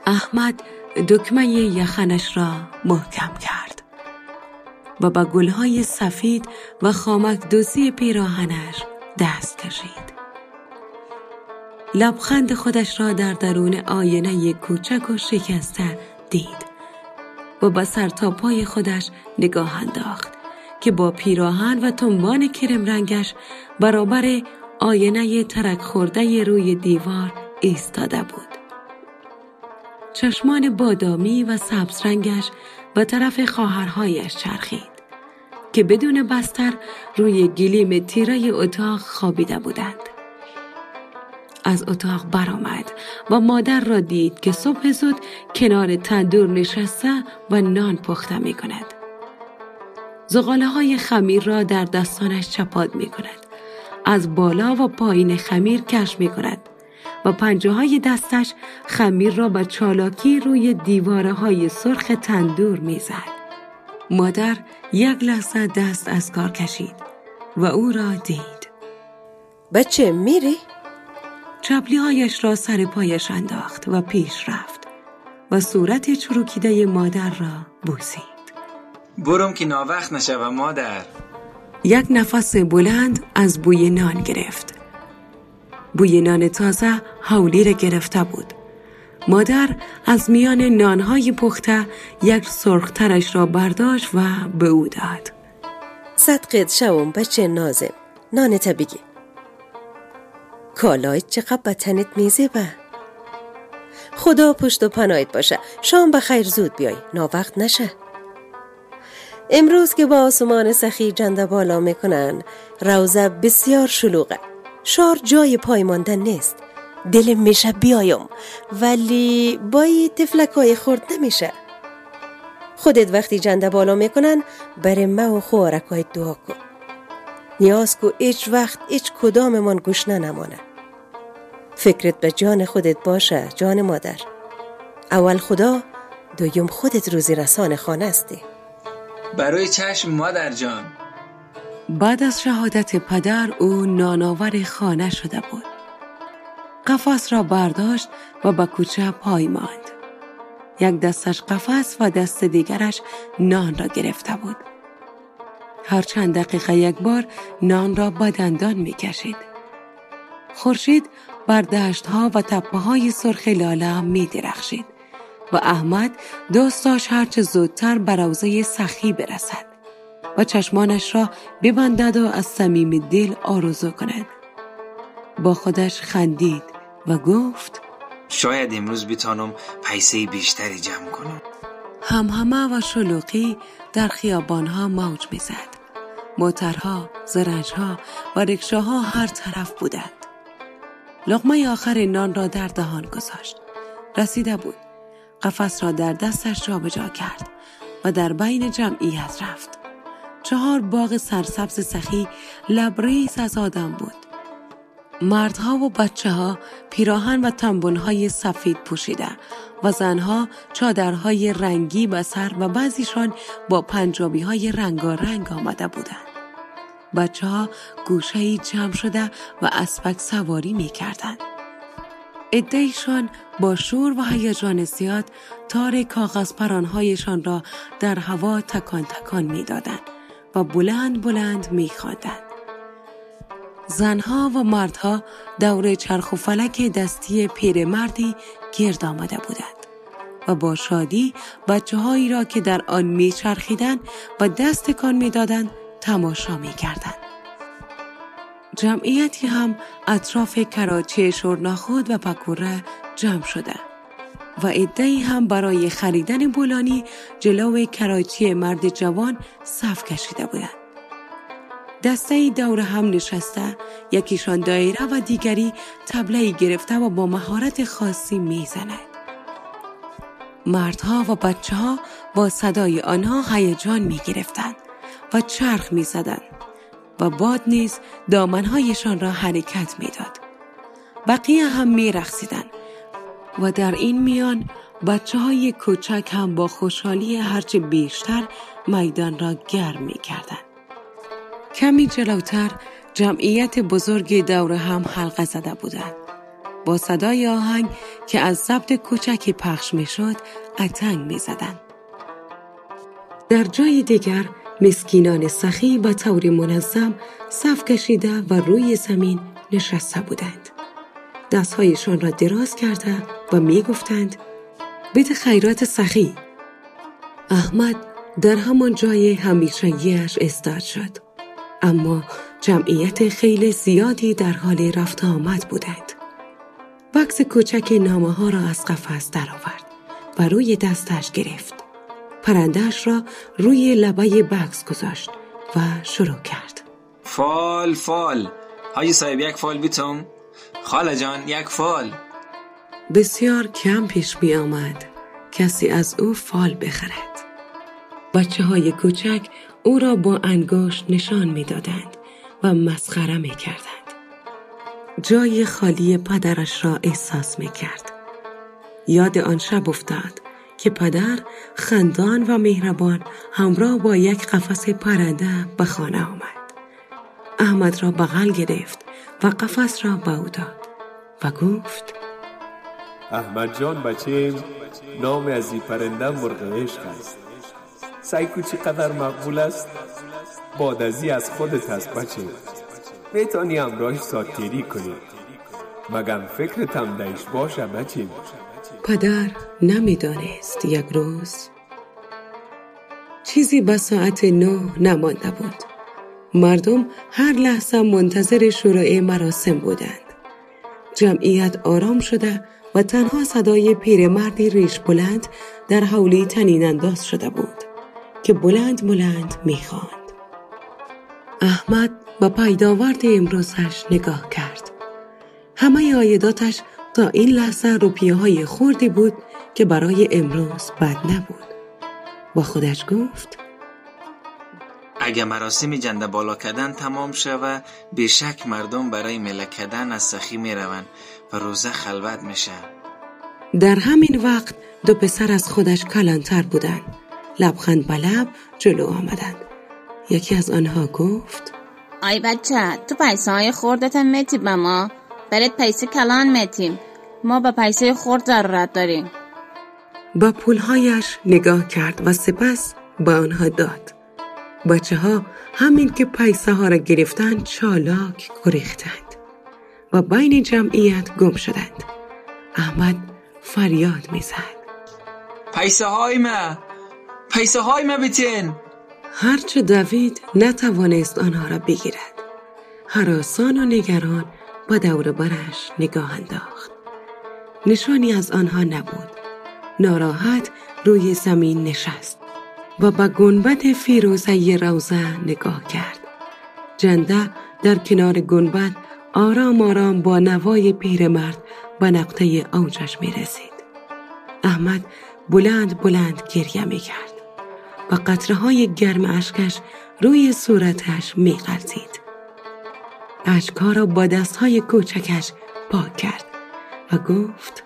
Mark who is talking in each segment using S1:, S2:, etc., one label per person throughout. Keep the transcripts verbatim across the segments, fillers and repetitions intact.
S1: احمد دکمه یخنش را محکم کرد و با گلهای سفید و خامک دوزی پیراهنش دست کشید. لبخند خودش را در درون آینه کوچک و شکسته دید و با سر تا پای خودش نگاه انداخت که با پیراهن و تنبان کرم رنگش برابر آینه ترک خورده روی دیوار ایستاده بود. چشمان بادامی و سبز رنگش به طرف خواهرهایش چرخید که بدون بستر روی گلیم تیره اتاق خوابیده بودند. از اتاق برآمد و مادر را دید که صبح زود کنار تندور نشسته و نان پخته می کند. زغاله های خمیر را در دستانش چپاد می کند. از بالا و پایین خمیر کش می کند و پنجه های دستش خمیر را با چالاکی روی دیواره های سرخ تندور می زد. مادر یک لحظه دست از کار کشید و او را دید.
S2: بچه میری؟
S1: چپلی هایش را سر پایش انداخت و پیش رفت و صورت چروکیده مادر را بوسید.
S3: برم که ناوقت نشه و مادر.
S1: یک نفس بلند از بوی نان گرفت. بوی نان تازه حولی را گرفته بود. مادر از میان نانهای پخته یک سرخترش را برداشت و به او داد.
S2: صدقت شوم بچه نازم، نانت بگی. کالایت چقدر به تنت میزیبه. خدا پشت و پناهت باشه. شام بخیر زود بیای، ناوقت نشه. امروز که با آسمان سخی جنده بالا میکنن، روزه بسیار شلوغه. شار جای پای ماندن نیست. دل میشه بیایم ولی بایی تفلکای خورد نمیشه. خودت وقتی جنده بالا میکنن بر ما و خوارکای دعا کن. نیاز کو هیچ وقت هیچ کداممان گشنه نمانه. فکرت به جان خودت باشه جان مادر. اول خدا، دویم خودت روزی رسان خانه استی.
S3: برای چشم مادر جان.
S1: بعد از شهادت پدر او نانآور خانه شده بود. قفس را برداشت و به کوچه پای ماند. یک دستش قفس و دست دیگرش نان را گرفته بود. هر چند دقیقه یک بار نان را با دندان می کشید. خورشید بر دشت‌ها و تپه‌های سرخ لاله می درخشید و احمد دوست داشت هرچه زودتر به روضه سخی برسد و چشمانش را ببندد و از صمیم دل آرزو کند. با خودش خندید و گفت
S3: شاید امروز بتانم پیسه بیشتری جمع کنم.
S1: همهمه و شلوغی در خیابانها موج می‌زد. موترها، زرنجها و رکشاها هر طرف بودند. لقمه آخر نان را در دهان گذاشت. رسیده بود. قفس را در دستش جابجا کرد و در بین جمعیت رفت. چهار باغ سرسبز سخی لبریز از آدم بود. مردها و بچه ها پیراهن و تنبونهای سفید پوشیده و زنها چادرهای رنگی به سر و بعضیشان با پنجابی های رنگارنگ آمده بودند. بچه ها گوشه‌ای جمع شده و اسبک سواری می کردند. عده‌ایشان با شور و هیجان زیاد تار کاغذ پرانهایشان را در هوا تکان تکان می دادند و بلند بلند می خواندند. زنها و مردها دور چرخ و فلک دستی پیرمردی گرد آمده بودند و با شادی بچه هایی را که در آن می چرخیدند و دست تکان می دادند تماشا می کردند. جمعیتی هم اطراف کراچی شورناخود و پکوره جمع شده و عده‌ای هم برای خریدن بولانی جلوی کراچی مرد جوان صف کشیده بودند. دسته‌ای دور هم نشسته، یکیشان دایره و دیگری طبله‌ای گرفته و با مهارت خاصی میزند. مردها و بچه‌ها با صدای آنها هیجان می‌گرفتند و چرخ می‌زدند و باد نیز دامن‌هایشان را حرکت می‌داد. بقیه هم می‌رقصیدند و در این میان بچه‌های کوچک هم با خوشحالی هرچه بیشتر میدان را گرم می‌کردند. کمی جلوتر جمعیت بزرگی دور هم حلقه زده بودند. با صدای آهنگ که از ضبط کوچکی پخش می شد اتنگ می زدن. در جای دیگر مسکینان سخی به طور منظم صف کشیده و روی زمین نشسته بودند. دستهایشان را دراز کرده و می گفتند بده خیرات سخی. احمد در همان جای همیشگی‌اش ایستاد شد، اما جمعیت خیلی زیادی در حال رفت آمد بودند. بکس کوچک نامه ها را از قفس درآورد و روی دستش گرفت. پرنده‌اش را روی لبه بکس گذاشت و شروع کرد.
S3: فال فال حاجی صاحب یک فال بیتم؟ خاله جان یک فال.
S1: بسیار کم پیش می آمد کسی از او فال بخرد. بچه های کوچک او را با انگشت نشان می دادند و مسخره می کردند. جای خالی پدرش را احساس می کرد. یاد آن شب افتاد که پدر خندان و مهربان همراه با یک قفس پرنده به خانه آمد. احمد را بغل گرفت و قفس را به او داد و گفت
S4: احمد جان بچه، نام از این پرنده مرغ عشق است. سایکو چقدر مقبول است. بادازی از خودت هست بچه، میتونی همراهش ساتیری کنی. مگم فکرت هم دایش باشه بچه.
S1: پدر نمیدانست یک روز چیزی به ساعت نو نمانده بود. مردم هر لحظه منتظر شروع مراسم بودند. جمعیت آرام شده و تنها صدای پیرمردی ریش بلند در حولی طنین انداز شده بود که بلند بلند میخواند. احمد به پیداورد امروزش نگاه کرد. همه عایداتش تا این لحظه روپیه های خوردی بود که برای امروز بد نبود. با خودش گفت
S3: اگه مراسم جنده بالا کردن تمام شوه بیشک مردم برای ملک کردن از سخی می رون و روزه خلوت میشه.
S1: در همین وقت دو پسر از خودش کلانتر بودند. لبخند به لب جلو آمدند. یکی از آنها گفت
S5: آی بچه، تو پیسه های خوردت میتی به ما؟ برات پیسه کلان میتیم. ما به پیسه خورد ضرورت داریم.
S1: با پولهایش نگاه کرد و سپس به آنها داد. بچه ها همین که پیسه ها را گرفتند چالاک گریختند و بین جمعیت گم شدند. احمد فریاد می زد
S3: پیسه های ما، پیسه های ما بیتین.
S1: هرچه دوید نتوانست آنها را بگیرد. هراسان و نگران با دور برش نگاه انداخت. نشانی از آنها نبود. ناراحت روی زمین نشست و به گنبد فیروزه روضه نگاه کرد. جنده در کنار گنبد آرام آرام با نوای پیرمرد به نقطه اوجش می رسید. احمد بلند بلند گریه می کرد و قطره های گرم اشکش روی صورتش می غلطید. اشکها را با دستهای کوچکش پاک کرد و گفت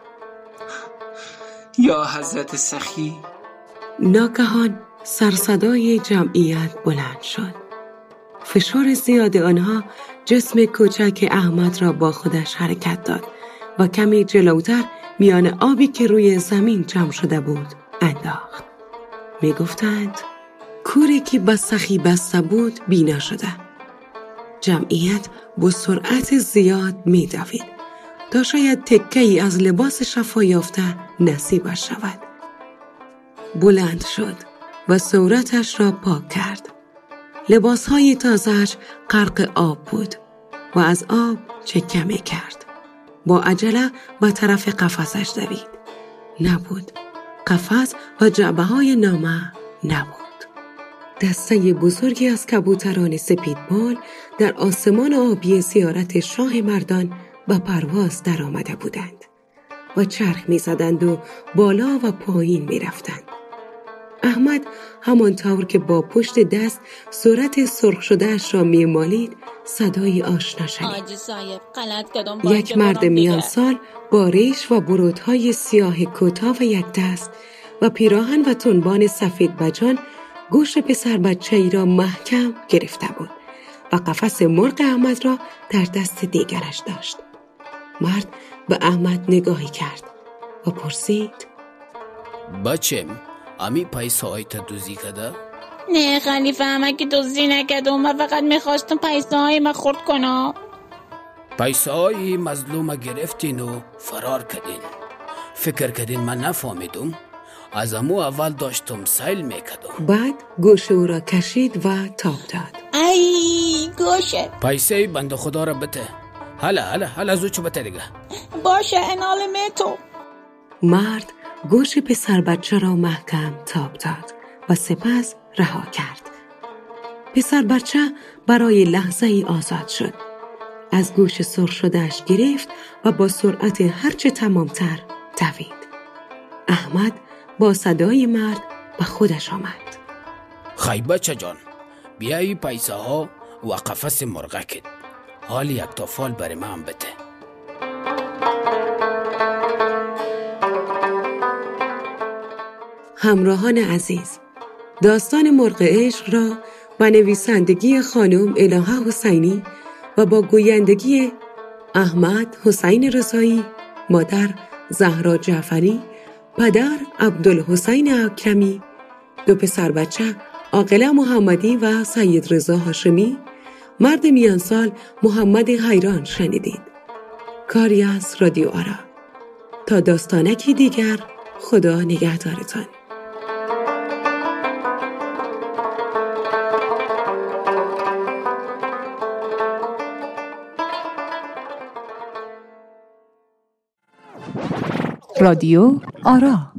S3: یا حضرت سخی.
S1: ناگهان سرصدای جمعیت بلند شد. فشار زیاد آنها جسم کوچک احمد را با خودش حرکت داد و کمی جلوتر میان آبی که روی زمین جمع شده بود انداخت. می گفتند کوری که به سخی بسته بود بینا شده. جمعیت با سرعت زیاد می دوید تا شاید تکه‌ای از لباس شفا یافته نصیبش شود. بلند شد و صورتش را پاک کرد. لباسهای تازه‌اش غرق آب بود و از آب چکه می کرد. با عجله به طرف قفسش دوید. نبود. قفس و جعبه های نامه نبود. دسته بزرگی از کبوتران سپیدبال در آسمان آبی زیارت شاه مردان به پرواز در آمده بودند و چرخ می زدند و بالا و پایین می رفتند. احمد همانطور که با پشت دست صورت سرخ شدهش را می مالید صدای آشنا شنید. یک مرد میان سال با ریش و برودهای سیاه کوتاه و یک دست و پیراهن و تنبان سفید بجان گوش پسر بچه‌ای را محکم گرفته بود و قفس مرغ احمد را در دست دیگرش داشت. مرد به احمد نگاهی کرد و پرسید
S6: بچم امی پیسه های تا دوزی کده؟
S5: نه خلیفه، همه که دوزی نکدم و فقط میخواستم پیسه های ما خورد کنم.
S6: پیسه های مظلوم گرفتین و فرار کدین. فکر کدین من نفهمیدم؟ از امو اول داشتم سیل میکدم.
S1: بعد گوشه او را کشید و تاب داد.
S5: ای گوشه.
S6: پیسه بنده خدا را بته. حالا حالا حالا زوچو بته دیگه.
S5: باشه انال میتو.
S1: مرد گوش پسر بچه را محکم تاب داد و سپس رها کرد. پسر بچه برای لحظه ای آزاد شد. از گوش سرخ شدهش گرفت و با سرعت هرچه تمامتر دوید. احمد با صدای مرد به خودش آمد.
S6: خی بچه جان، بیایی پیسه ها و قفس مرغه کد. حال یک تا فال بر من بده.
S1: همراهان عزیز، داستان مرغ عشق را با نویسندگی خانم الهه حسینی و با گویندگی احمد حسین رضایی، مادر زهرا جعفری، پدر عبدالحسین اکرمی، دو پسر بچه عاقله محمدی و سید رضا هاشمی، مرد میانسال محمد حیران شنیدید. کاری از رادیو آرا. تا داستانکی دیگر، خدا نگهدارتان.
S7: رادیو آرا.